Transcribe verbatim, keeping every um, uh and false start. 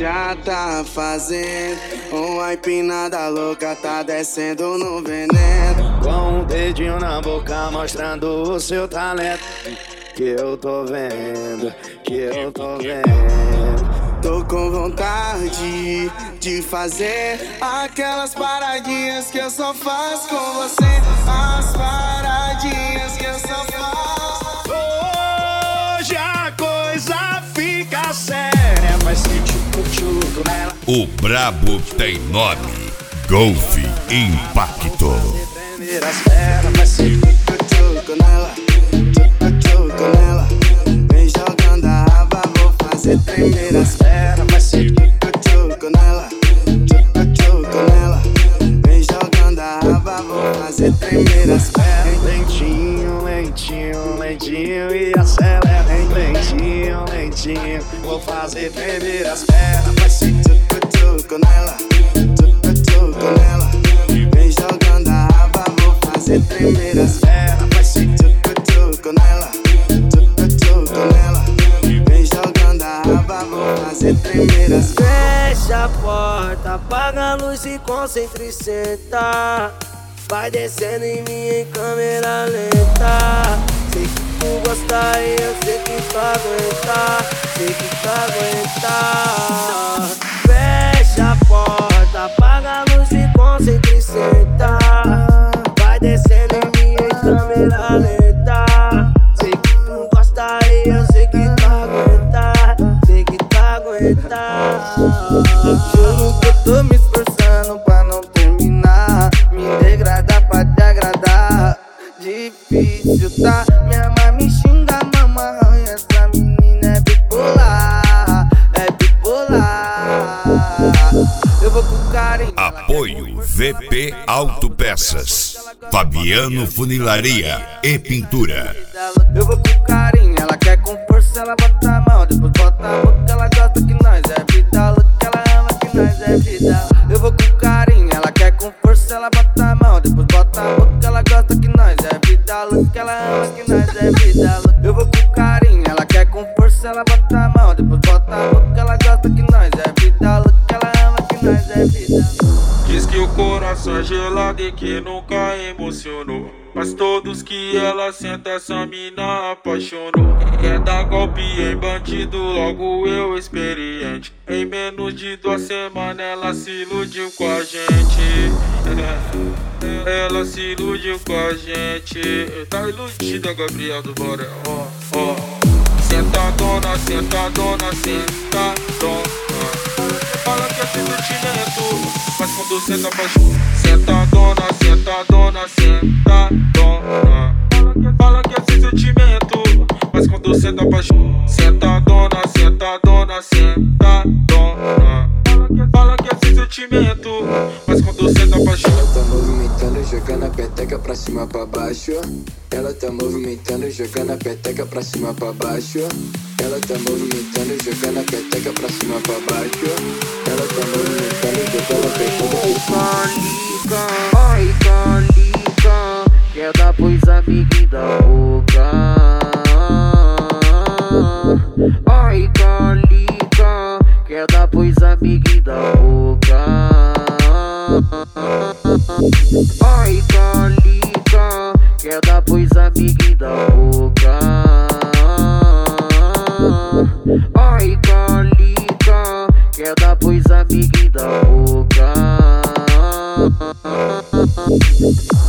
já tá fazendo uma empinada louca, tá descendo no veneno. Com um dedinho na boca mostrando o seu talento, que eu tô vendo, que eu tô vendo. Tô com vontade de fazer aquelas paradinhas que eu só faço com você. As paradinhas que eu só faço. Hoje a coisa fica séria, vai ser tchucu-tchucu nela. O brabo tem nome, Golf Impacto. Tremer as pernas, vai ser tchucu-tchucu nela, tchucu-tchucu nela. Vem jogando a raba, vou fazer tremer as pernas, vai ser tchucu-tchucu nela, tchucu-tchucu nela. Vem jogando a raba, vou fazer tremer as pernas. lentinho, lentinho, lentinho e acelera. Lentinho, lentinho, vou fazer tremer as pernas, vai ser tchucu-tchucu nela, tchucu-tchucu nela. Vem jogando a raba, vou fazer tremer as pernas, vai ser tchucu-tchucu nela, tchucu-tchucu nela. Vem jogando a raba, vou fazer tremer as pernas. Fecha a porta, apaga a luz e concentra e senta. Vai descendo em mim em câmera lenta. Sei que tu gosta e eu sei que tu aguenta. Sei que tu aguenta. Fecha a porta, apaga a luz e concentra e senta. Vai descendo em mim em câmera lenta. Sei que tu gosta e eu sei que tu aguenta. Sei que tu aguenta. Juro que eu tô me esforçando pra não terminar. Me degradar pra te agradar. Difícil, tá? Minha mãe me xinga, mamãe. Essa menina é bipolar, é bipolar. Eu vou com carinho. Apoio V P Autopeças, Fabiano Funilaria e Pintura. Eu vou com carinho, ela quer com força, ela bota a mão, depois bota a boca, ela gosta que nós é vida louca, ela ama que nós é vida. Eu vou com carinho, ela quer com força, ela bota a mão, depois bota a boca, ela gosta que nós é vida louca, ela ama que nós é vida louca. Eu vou com carinho, ela quer com força, ela bota a mão, depois bota a boca, ela gosta que nós é vida louca, ela ama que nós é vida louca. Diz que o coração é gelado e que nunca emocionou, mas todos que ela senta essa mina apaixonou. Quer dar golpe em bandido, logo eu experiente. Em menos de duas semanas ela se iludiu com a gente. Ela se iludiu com a gente. Tá iludida, Gabriel do Borel. Ó, ó. Sentadona, sentadona, sentadona. Fala que é sentimento, mas quando senta apaixona. Sentadona, sentadona, sentadona. Fala que é sentimento, mas quando senta apaixona. Sentadona, sentadona, sentadona. Fala que é sentimento, mas quando senta apaixona. Ela tá movimentando, jogando a peteca pra cima pra baixo. Ela tá movimentando, jogando a peteca pra cima pra baixo. Ela tá movimentando, jogando a peteca pra cima pra baixo. Ela tá movimentando, jogando a peteca pra cima. Ai, calica, quer dar pois amiga da boca. Ai, calica, quer dar pois amiga da boca. Ai, calica, quer dar pois amiga da boca. Ai, calica, quer dar pois amiga da boca.